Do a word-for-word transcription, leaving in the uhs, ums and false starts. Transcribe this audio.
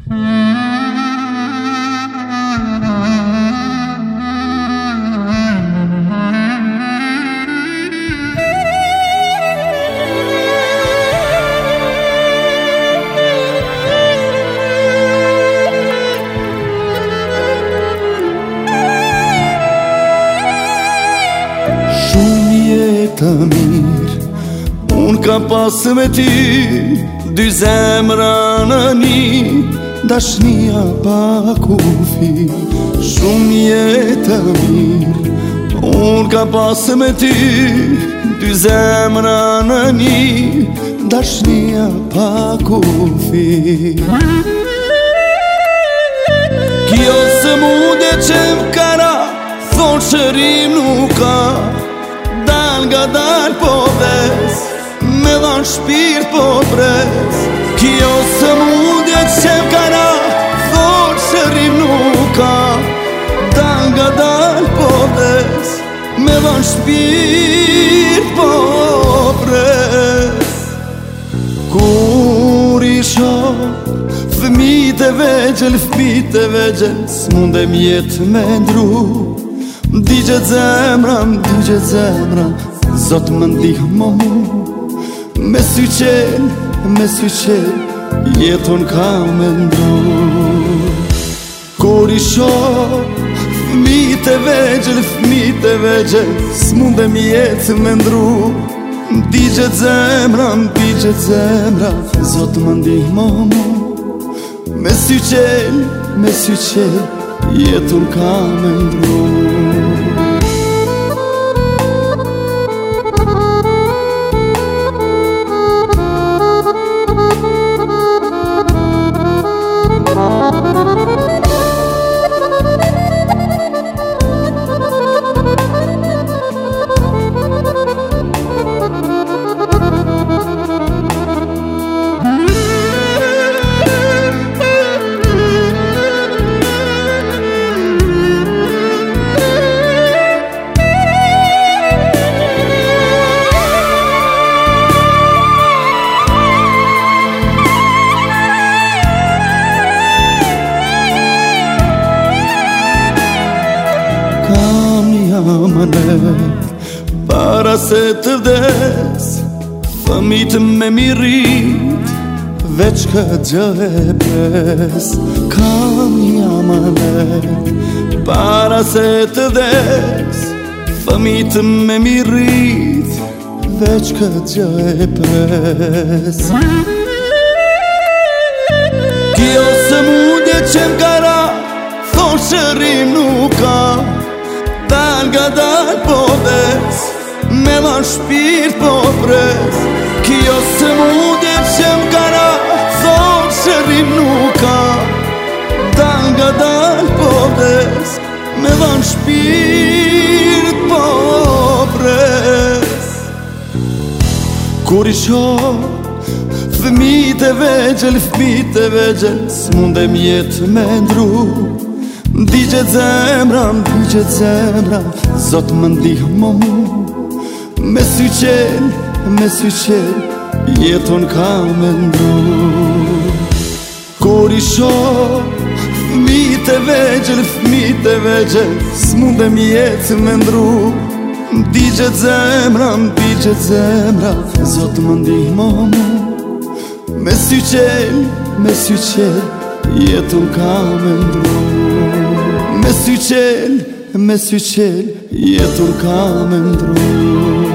Të mirë, unë ka pasë me ty, dy zemra në një, dashnia pa kufi. Shumë jetë mirë, unë ka pasë me ty, dy zemra në një, dashnia pa kufi. Kjo së mundje që m'kara, thonë shërim nuk ka, nga dal po des, me dhan shpirt po pres. Kjo së mundje që m'kara, thot shërim nuk ka, dal nga dal po des, me dhan shpirt po pres. Kur isha fëmijët e vegjël, fëmijët e vegjël, s'mundem jetë me ndru. M'digjet zemra, m'digjet zemra, Zot më ndihmo mu. Me sy qel, me sy qel, jeton ka me ndru. Kur i shoh fëmijët e vegjël, fëmijët e vegjël, s'mundem jetë me ndru. M'digjet zemra, m'digjet zemra, Zot më ndihmo mu. Me sy qel, me sy qel, jeton ka me ndru. Para se të vdes, fëmijët me mirit, veç këtë gjë e pres. Kam një amanet, para se të vdes, fëmijët me mirit, veç këtë gjë e pres. Kjo së mundje që m'kara, thonë shërim nuk ka, dal nga dal po des, me dhan shpirt po pres. Kjo së mundje që m'kara, thonë shërim nuk ka, dal nga dal po des, me dhan shpirt po pres. Kur i shoh fëmijët e vegjël, fëmijët e vegjël, s'mundem jetë me ndru. M'digjet zemra, m'digjet zemra, Zot më ndihmo mu. Me sy qel, me sy qel, jeton ka me ndru. Kur i shoh fëmijët e vegjël, fëmijët e vegjël, s'mundem jetë me ndru. M'digjet zemra, m'digjet zemra, Zot më ndihmo mu. Me sy qel, me sy qel, jeton ka me ndru. Me sy qel, me sy qel, jeton ka me ndru.